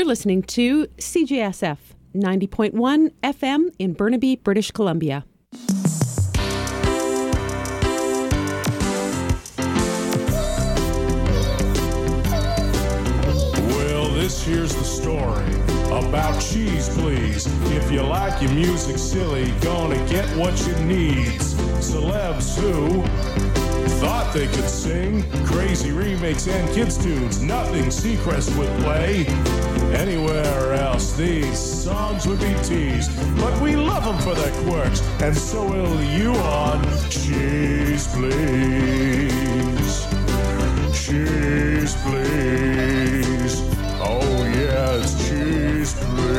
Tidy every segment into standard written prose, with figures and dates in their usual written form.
You're listening to CJSF 90.1 FM in Burnaby, British Columbia. Well, this here's the story about Cheese Please. If you like your music silly, gonna get what you need. Celebs who thought they could sing crazy remakes and kids' tunes. Nothing Seacrest would play. Anywhere else, these songs would be teased. But we love them for their quirks, and so will you on Cheese Please. Cheese Please. Oh yes, Cheese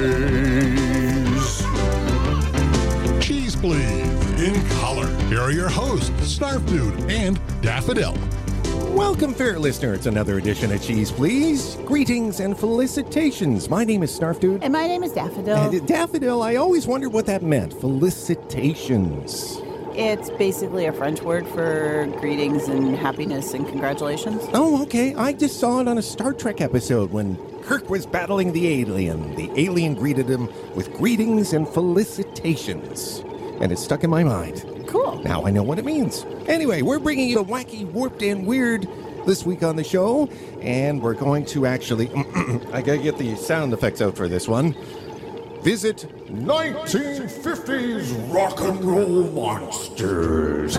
Please. Cheese Please. In color. Here are your hosts, Snarf Dude and Daffodil. Welcome, fair listener. It's another edition of Cheese Please. Greetings and felicitations. My name is Snarf Dude. And my name is Daffodil. Daffodil, I always wondered what that meant. Felicitations. It's basically a French word for greetings and happiness and congratulations. Oh, okay. I just saw it on a Star Trek episode when Kirk was battling the alien. The alien greeted him with greetings and felicitations. And it stuck in my mind. Cool. Now I know what it means. Anyway, we're bringing you the wacky, warped, and weird this week on the show. And we're going to actually... I gotta get the sound effects out for this one. Visit 1950s rock and roll monsters.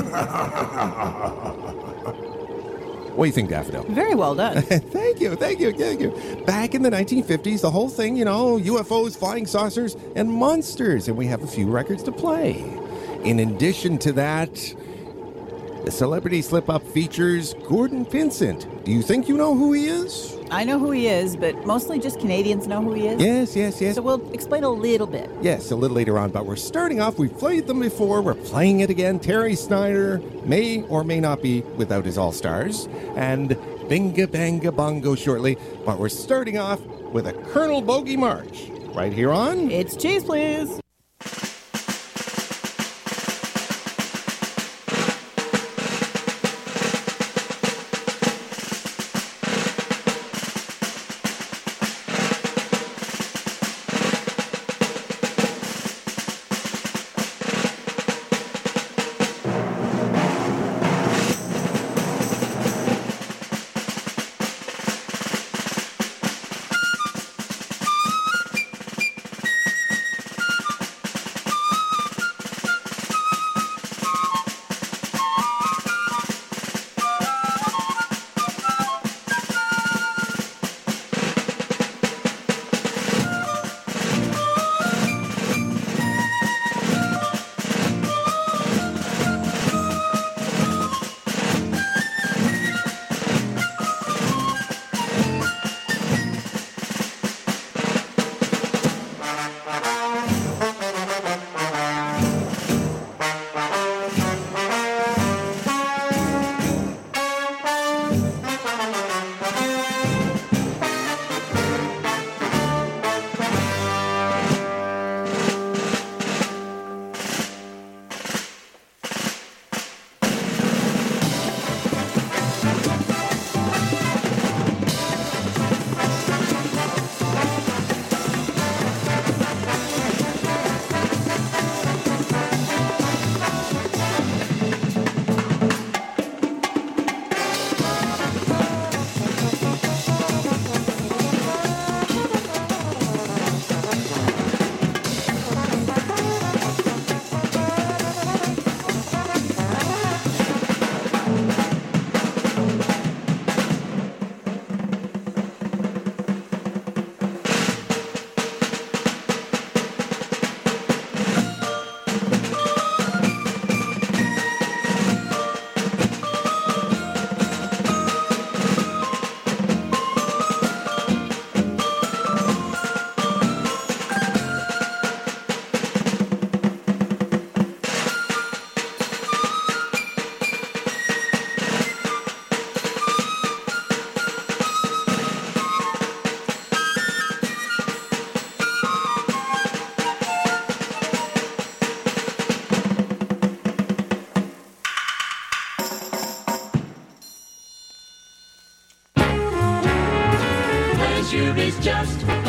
What do you think, Daffodil? Very well done. Thank you. Back in the 1950s, the whole thing, UFOs, flying saucers, and monsters. And we have a few records to play. In addition to that, the Celebrity Slip-Up features Gordon Vincent. Do you think you know who he is? I know who he is, but mostly just Canadians know who he is. Yes. So we'll explain a little bit. Yes, a little later on, but we're starting off. We've played them before. We're playing it again. Terry Snyder may or may not be without his All-Stars. And Binga Banga Bongo shortly. But we're starting off with a Colonel Bogey March. Right here on... It's Cheese Please. Pleasure is just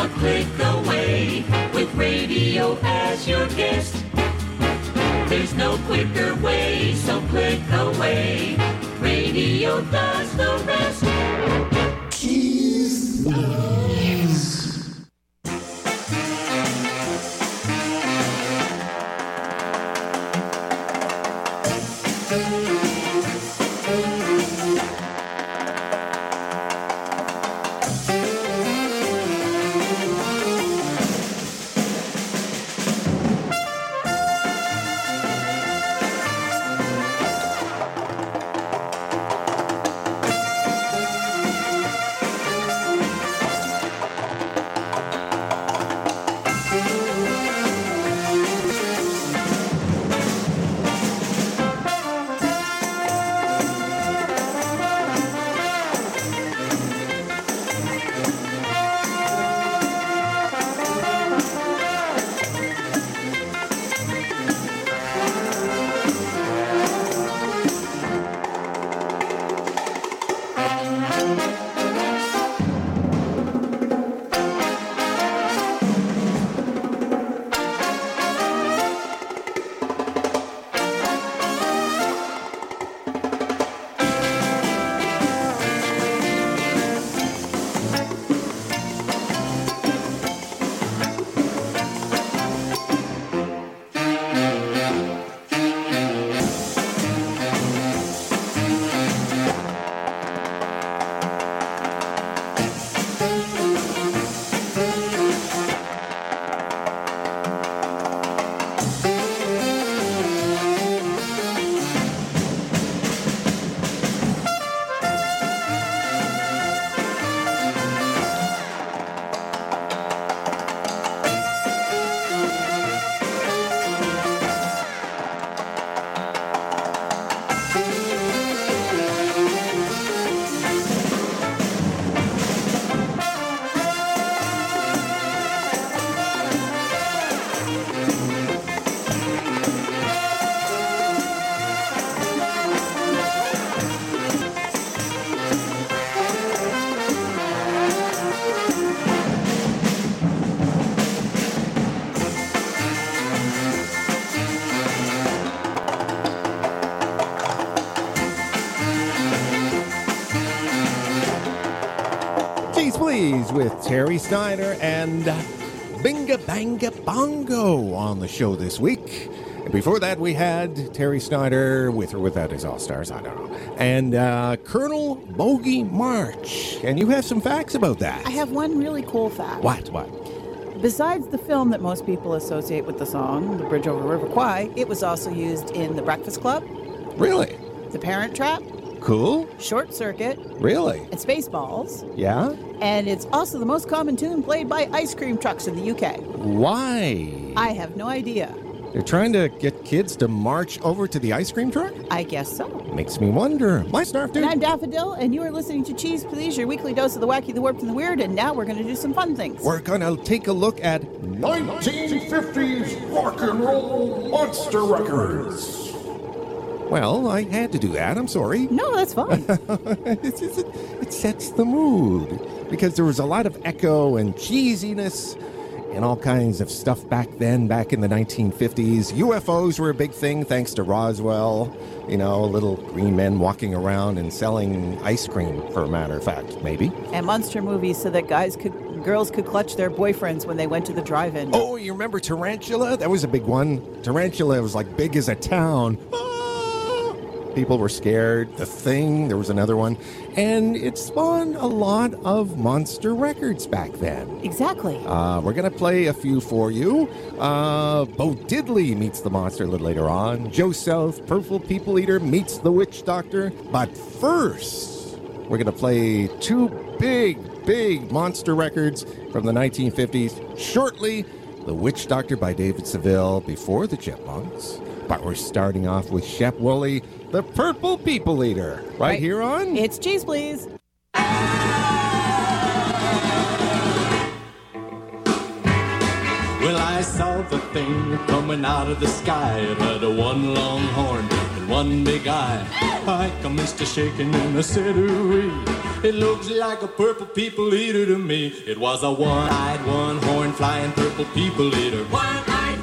radio as your guest. There's no quicker way, so click away. Radio does the rest. Cheese Please. With Terry Snyder and Binga Banga Bongo on the show this week. And before that, we had Terry Snyder, with or without his All-Stars, I don't know, and Colonel Bogey March. And you have some facts about that. I have one really cool fact. What? Besides the film that most people associate with the song, The Bridge Over River Kwai, it was also used in The Breakfast Club. Really? The Parent Trap. Cool. Short Circuit. Really? And Spaceballs. Yeah? And it's also the most common tune played by ice cream trucks in the UK. Why? I have no idea. They're trying to get kids to march over to the ice cream truck? I guess so. Makes me wonder. My Snarf Dude. And I'm Daffodil, and you are listening to Cheese Please, your weekly dose of the wacky, the warped, and the weird. And now we're going to do some fun things. We're going to take a look at 1950s rock and roll monster records. Well, I had to do that. I'm sorry. No, that's fine. It sets the mood because there was a lot of echo and cheesiness and all kinds of stuff back then, back in the 1950s. UFOs were a big thing thanks to Roswell. You know, little green men walking around and selling ice cream, for a matter of fact, maybe. And monster movies so that girls could clutch their boyfriends when they went to the drive-in. Oh, you remember Tarantula? That was a big one. Tarantula was like big as a town. People were scared. The Thing, there was another one. And it spawned a lot of monster records back then. Exactly. We're going to play a few for you. Bo Diddley meets the monster a little later on. Joe South, Purple People Eater meets the Witch Doctor. But first, we're going to play two big monster records from the 1950s. Shortly, The Witch Doctor by David Seville, before the Chipmunks. But we're starting off with Shep Woolley, the Purple People Eater, right here on It's Cheese Please. Well, I saw the thing coming out of the sky. It had a one long horn and one big eye. I commenced to shaking and I said, ooh-wee. It looks like a purple people eater to me. It was a one-eyed, one-horn flying purple people eater. One-eyed,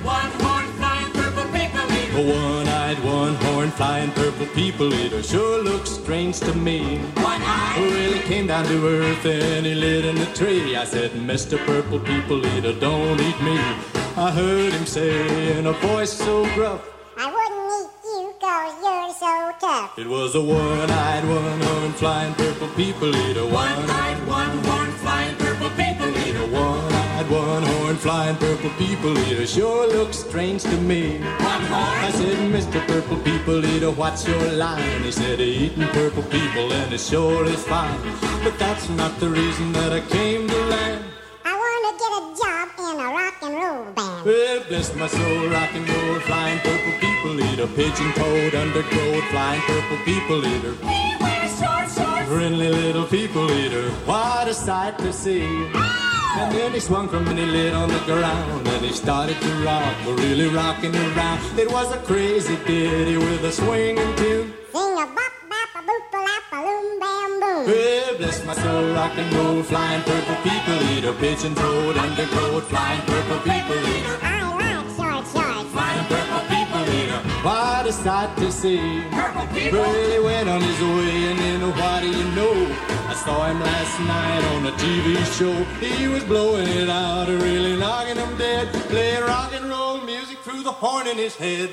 A one-eyed, one-horned, flying purple people eater sure looks strange to me. One-eyed. Well, he came down to earth and he lit in the tree. I said, Mr. Purple People Eater, don't eat me. I heard him say in a voice so gruff, I wouldn't eat you 'cause you're so tough. it was a one-eyed, one-horned, flying purple people eater. One-eyed, one-horned, flying purple people eater. One-eyed, one-horned, flying purple people eater sure looks strange to me. One-horn. I said, Mr. Purple People Eater, what's your line? He said, eating purple people and it sure is fine. But that's not the reason that I came to land. I want to get a job in a rock and roll band. Well, bless my soul, rock and roll, flying purple people eater, pigeon-toed, undergrowth, flying purple people eater. He wears short shorts. Friendly little people eater, what a sight to see. And then he swung from and he lit on the ground and he started to rock, really rocking around. It was a crazy ditty with a swinging tune. Sing a bop bop a boop a lap a loom bam boom. Well, bless my soul, rock and roll, flying purple people eater, pigeon-toed, undergrowth, flying purple people eater. I like short shorts. Flying purple people eater, what a sight to see. Purple people. Well, he went on his way and then what do you know? I saw him last night on a TV show. He was blowing it out, really knocking him dead, playing rock and roll music through the horn in his head.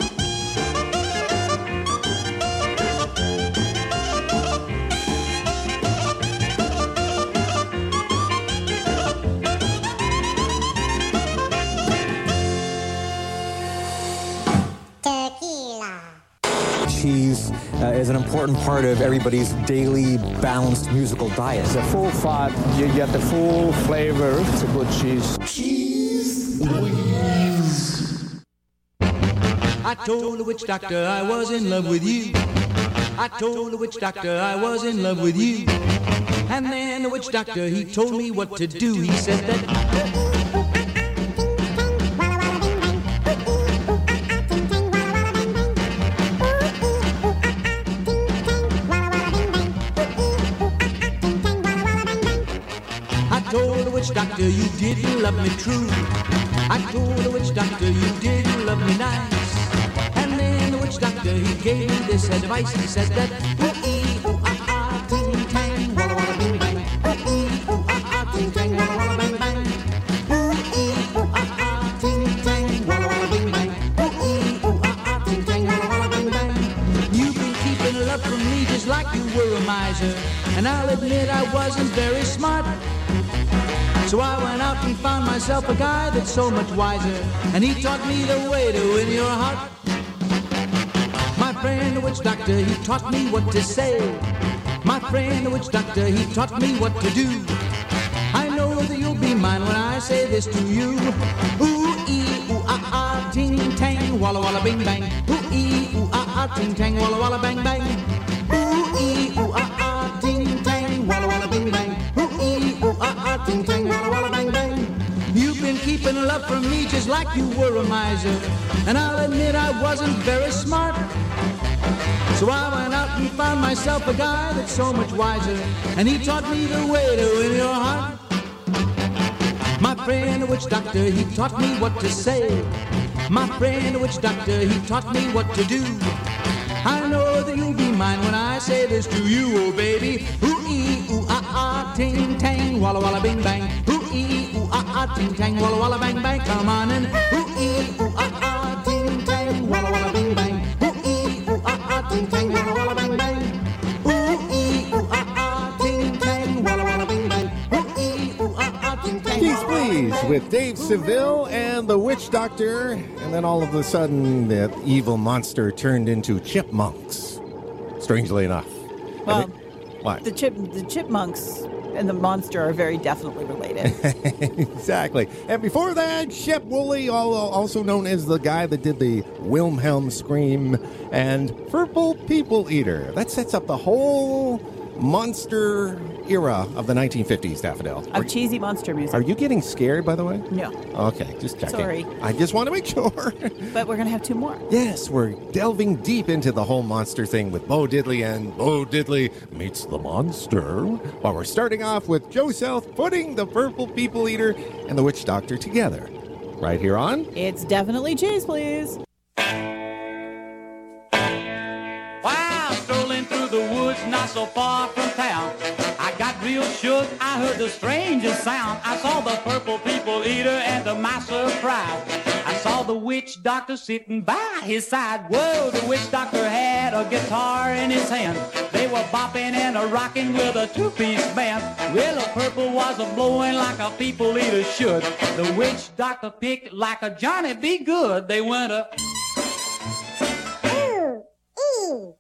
Tequila. Cheese is an important part of everybody's daily balanced musical diet. It's a full fat, you get the full flavor. It's a good cheese. I told the witch doctor I was in love with you. I told the witch doctor I was in love with you. And then the witch doctor, he told me what to do. He said that I told the witch doctor you didn't love me true. I told the witch doctor you didn't love me nice. And then the witch doctor, he gave me this advice. He said that ooh-ee, ooh-ah-ah, ting-tang, walla-walla, bing-bang. Ooh-ee, ooh-ah-ah, ting-tang, walla-walla, bang-bang. Ooh-ee, ooh-ah-ah, ting-tang, walla-walla, bing-bang. Ooh-ee, ooh-ah-ah, ting-tang, walla-walla, bang-bang. You've been keeping love from me just like you were a miser. And I'll admit I wasn't very smart. So I went out and found myself a guy that's so much wiser. And he taught me the way to win your heart. My friend the witch doctor, he taught me what to say. My friend the witch doctor, he taught me what to do. I know that you'll be mine when I say this to you. Ooh-ee, ooh-ah-ah, ting-tang, walla-walla, bing-bang. Ooh-ee, ooh-ah-ah, ting-tang, walla-walla, bang-bang. Ooh-ee, ooh-ah-ah, ting-tang, walla-walla, bing-bang. Ooh-ee, ooh-ah-ah, ting-tang, walla-walla, bang-bang. You've been keeping love from me just like you were a miser. And I'll admit I wasn't very smart. So I went out and found myself a guy that's so much wiser. And he taught me the way to win your heart. My friend the witch doctor, he taught me what to say. My friend the witch doctor, he taught me what to do. I know that you'll be mine when I say this to you, oh baby. Ooh-ee, ooh-ah-ah, ting-tang, walla-walla, bing-bang. Ooh-ee, ooh-ah-ah, ting-tang, walla-walla, bang-bang. Come on and ooh-ee, ooh-ah-ah, ting-tang, walla-walla, bing-bang. Ooh-ee, ooh-ah-ah, ting-tang, walla-walla, bang-bang. Ooh-ee, ooh-ah-ah, ting-tang, walla-walla, bing-bang. Ooh-ee, ooh-ah-ah, ting-tang. Cheese Please with Dave Seville and the Witch Doctor. And then all of a sudden, that evil monster turned into chipmunks. Strangely enough. Well, what? The chipmunks and the monster are very definitely related. Exactly. And before that, Shep Woolley, also known as the guy that did the Wilhelm Scream and Purple People Eater. That sets up the whole monster era of the 1950s, Daffodil. Of cheesy monster music. Are you getting scared, by the way? No. Okay, just checking. Sorry. I just want to make sure. But we're going to have two more. Yes, we're delving deep into the whole monster thing with Bo Diddley and Bo Diddley Meets the Monster. While we're starting off with Joe South putting the Purple People Eater and the Witch Doctor together. Right here on It's Definitely Cheese Please. I was strolling through the woods not so far from town. I got real shook, I heard the strangest sound. I saw the purple people eater, and to my surprise, I saw the witch doctor sitting by his side. Whoa, the witch doctor had a guitar in his hand. They were bopping and a-rocking with a two-piece band. Well, the purple was a-blowing like a people eater should. The witch doctor picked like a Johnny B. Good. They went a... Ooh, ee.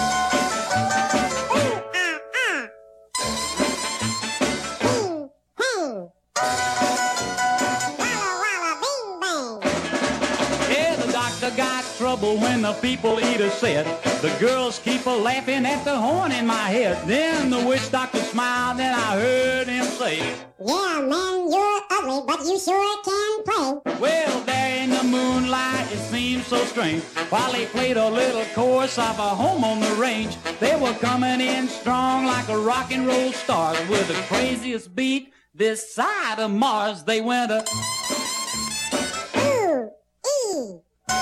Got trouble when the people eater said, the girls keep a-laughing at the horn in my head. Then the witch doctor smiled and I heard him say, Yeah, man, you're ugly, but you sure can play. Well, there in the moonlight, it seemed so strange. While they played a little chorus of a home on the range, they were coming in strong like a rock and roll stars. With the craziest beat this side of Mars, they went a... Ooh, ee.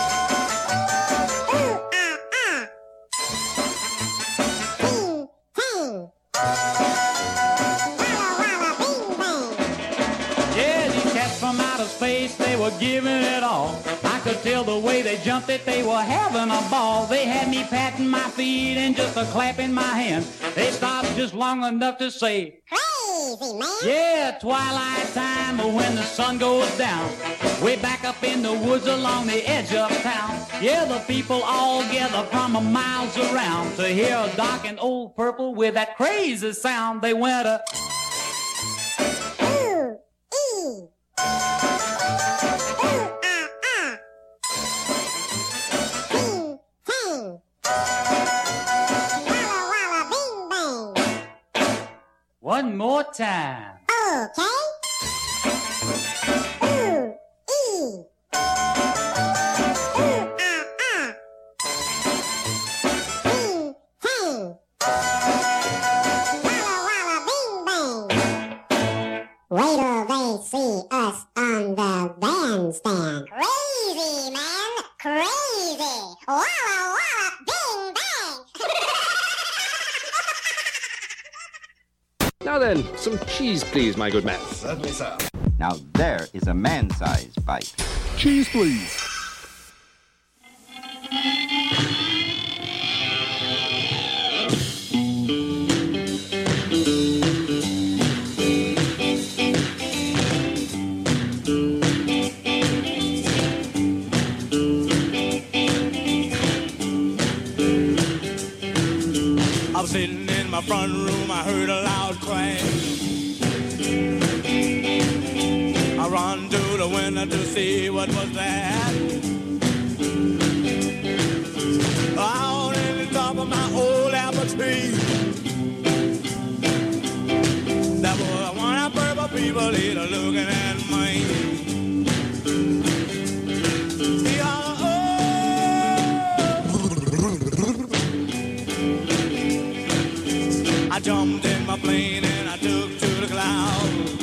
Space, they were giving it all. I could tell the way they jumped it, they were having a ball. They had me patting my feet and just a clapping my hands. They stopped just long enough to say, Crazy, man. Yeah, twilight time, but when the sun goes down, way back up in the woods along the edge of town. Yeah, the people all gather from miles around to hear a dark and old purple with that crazy sound. They went a... Ooh, ee. One more time. Okay. Ooh, ee. Wait till they see us on the bandstand. Crazy, man. Crazy. Walla, walla, bing, bang. Now then, some cheese, please, my good man. Certainly, sir. Now there is a man-sized bite. Cheese, please. I was sitting in my front room, I heard a loud crash. I run to the window to see what was that. Out in the top of my old apple tree, that was one of the purple people here looking at me. I jumped in my plane and I took to the clouds.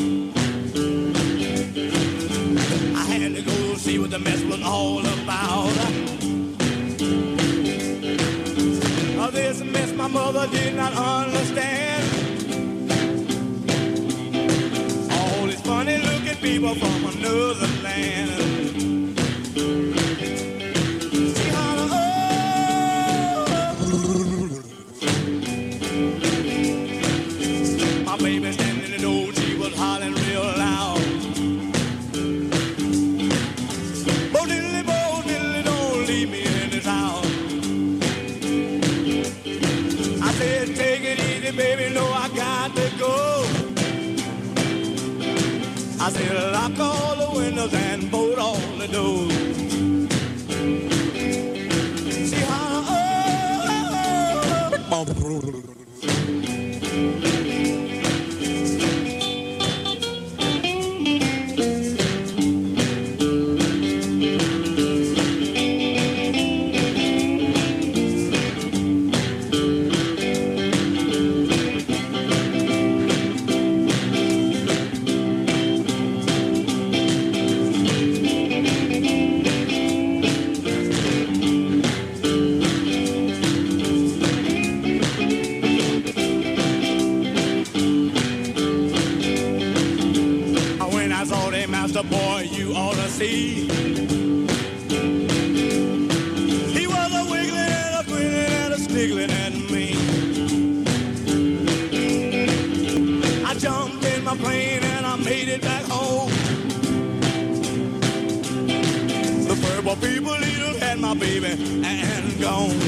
I had to go see what the mess was all about. This mess my mother did not understand. All these funny looking people from another land. Baby standing in the door, she was hollering real loud. Bo diddly, don't leave me in this house. I said, take it easy, baby, no, I got to go. I said, lock all the windows and bolt all the doors. She hollered, oh. sea. He was a wiggling and a grinning and a sniggling at me. I jumped in my plane and I made it back home. The purple people eater had my baby and gone.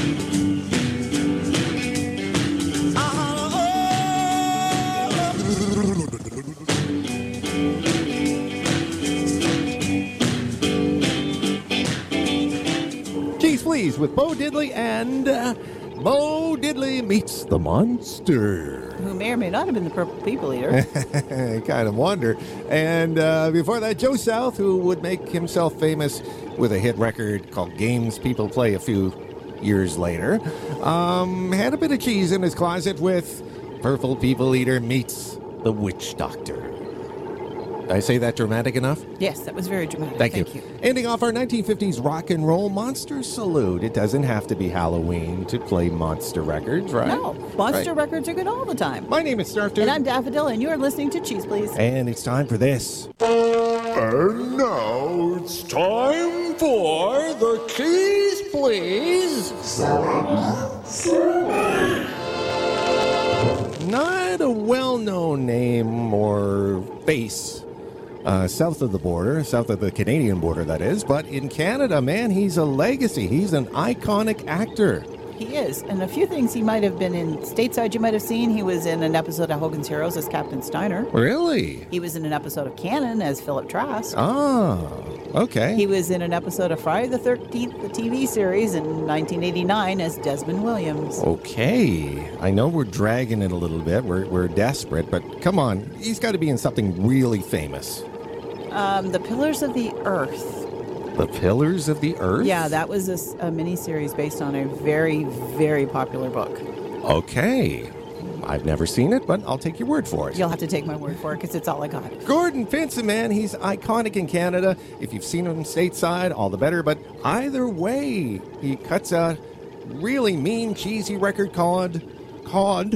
Cheese Please with Bo Diddley and Bo Diddley Meets the Monster. Who may or may not have been the Purple People Eater. Kind of wonder. And before that, Joe South, who would make himself famous with a hit record called Games People Play a few years later, had a bit of cheese in his closet with Purple People Eater Meets the Witch Doctor. Did I say that dramatic enough? Yes, that was very dramatic. Thank you. Ending off our 1950s rock and roll monster salute. It doesn't have to be Halloween to play monster records, right? No, monster records are good all the time. My name is Snarf Dude. And I'm Daffodil, and you're listening to Cheese Please. And it's time for this. And now it's time for the Cheese Please. Not a well-known name or face south of the border, south of the Canadian border, that is. But in Canada, man, he's a legacy. He's an iconic actor. He is. And a few things he might have been in stateside you might have seen. He was in an episode of Hogan's Heroes as Captain Steiner. Really? He was in an episode of Cannon as Philip Trask. Ah, okay. He was in an episode of Friday the 13th, the TV series, in 1989 as Desmond Williams. Okay. I know we're dragging it a little bit. We're desperate, but come on. He's got to be in something really famous. The Pillars of the Earth. The Pillars of the Earth? Yeah, that was a mini-series based on a very, very popular book. Okay. I've never seen it, but I'll take your word for it. You'll have to take my word for it because it's all I got. Gordon Pinson, man, he's iconic in Canada. If you've seen him stateside, all the better. But either way, he cuts a really mean, cheesy record called Cod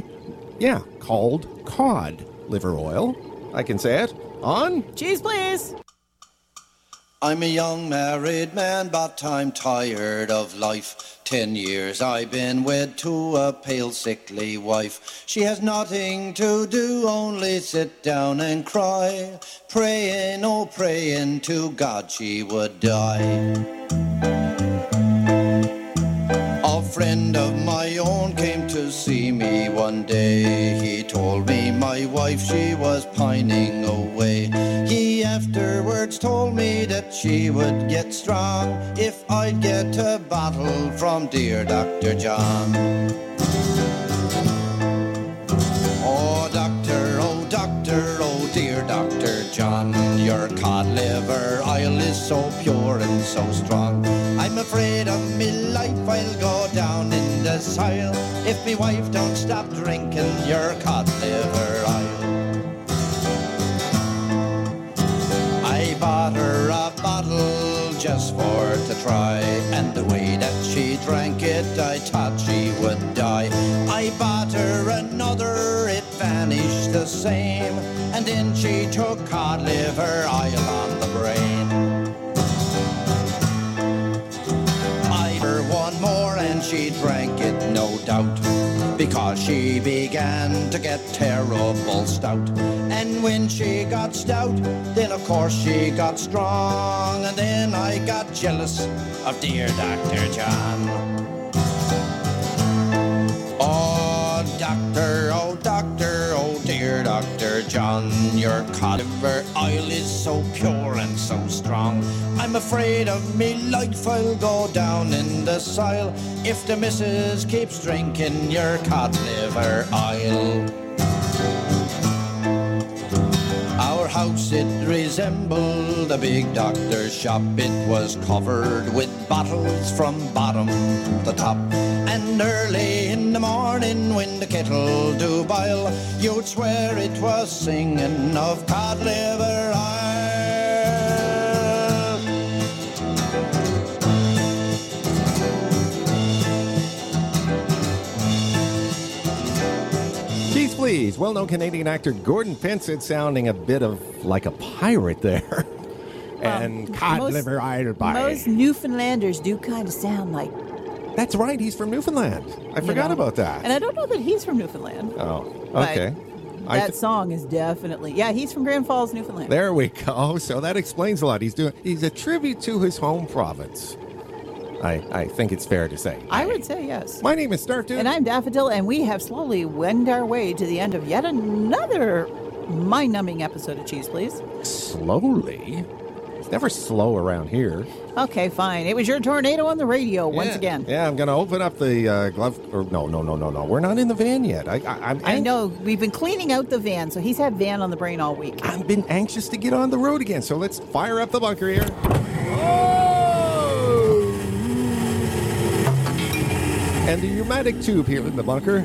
Liver Oil. I can say it. On Cheese Please. I'm a young married man, but I'm tired of life. 10 years I've been wed to a pale, sickly wife. She has nothing to do, only sit down and cry. Praying, oh praying to God she would die. A friend of my own came to see me one day. He told me my wife, she was pining away. He afterwards told me that she would get strong if I'd get a bottle from dear Dr. John. Oh doctor, oh doctor, oh dear Dr. John, your cod liver oil is so pure and so strong. I'm afraid of me life, I'll go down in the soil if me wife don't stop drinking your cod liver oil. I bought her a bottle just for to try, and the way that she drank it, I thought she would die. I bought her another, it vanished the same, and then she took cod liver oil on the brain. One more and she drank it, no doubt, because she began to get terrible stout. And when she got stout, then of course she got strong, and then I got jealous of dear Dr. John. Oh doctor, oh dear Dr. John, your cod liver oil is so pure and so strong. I'm afraid of me life, I'll go down in the soil if the missus keeps drinking your cod liver oil. Our house, it resembled a big doctor's shop. It was covered with bottles from bottom to top. And early in the morning when the kettle do boil, you'd swear it was singing of cod liver oil. Cheese Please, well-known Canadian actor Gordon Pinson sounding a bit of like a pirate there. and cod liver either by. Most Newfoundlanders do kind of sound like. That's right. He's from Newfoundland. I forgot about that. And I don't know that he's from Newfoundland. Oh, okay. That song is definitely, he's from Grand Falls, Newfoundland. There we go. So that explains a lot. He's a tribute to his home province. I think it's fair to say. I would say yes. My name is Snarf Dude. And I'm Daffodil, and we have slowly wended our way to the end of yet another mind-numbing episode of Cheese Please. Slowly? It's never slow around here. Okay, fine. It was your tornado on the radio once again. Yeah, I'm going to open up the glove. No. We're not in the van yet. I know. We've been cleaning out the van, so he's had van on the brain all week. I've been anxious to get on the road again, so let's fire up the bunker here. And the pneumatic tube here in the bunker.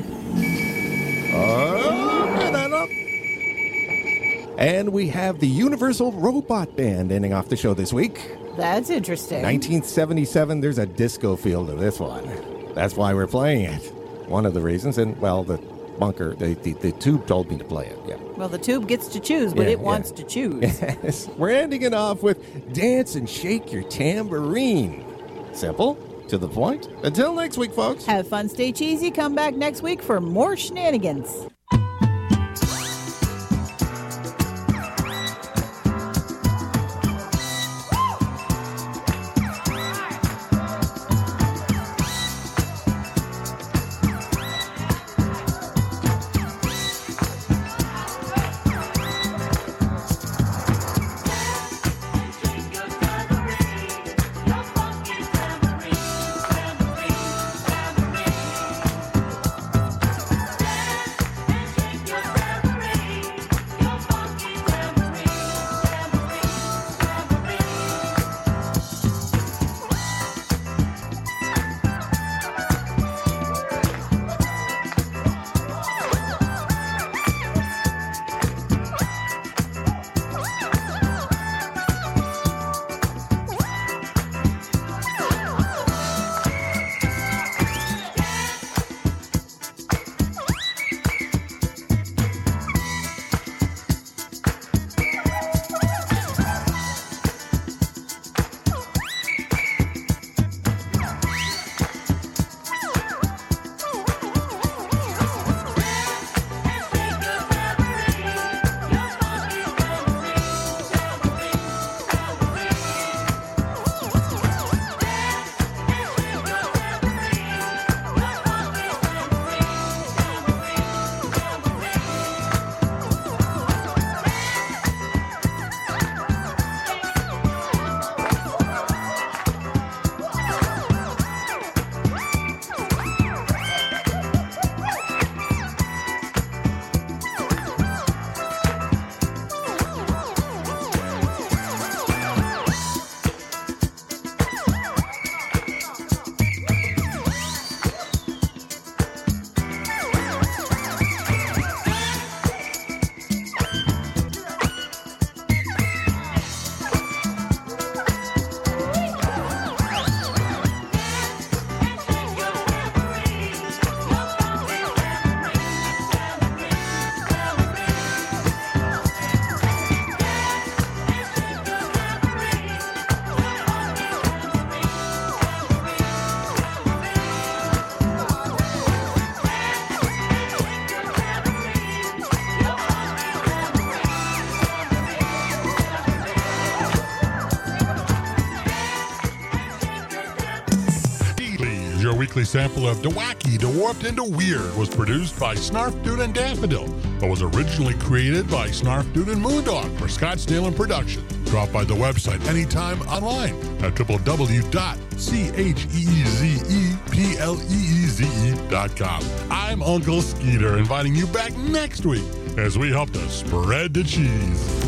That up. And we have the Universal Robot Band ending off the show this week. That's interesting. 1977, there's a disco feel to this one. That's why we're playing it. One of the reasons, and well, the bunker, the tube told me to play it, yeah. Well, the tube gets to choose what it wants to choose. Yes. We're ending it off with Dance and Shake Your Tambourine. Simple, to the point. Until next week, folks. Have fun, stay cheesy. Come back next week for more shenanigans. Weekly sample of DeWacky, DeWarped, and DeWeird was produced by Snarf Dude and Daffodil, but was originally created by Snarf Dude and Moondog for Scottsdale and Production. Drop by the website anytime online at www.cheezepleeze.com. I'm Uncle Skeeter, inviting you back next week as we help to spread the cheese.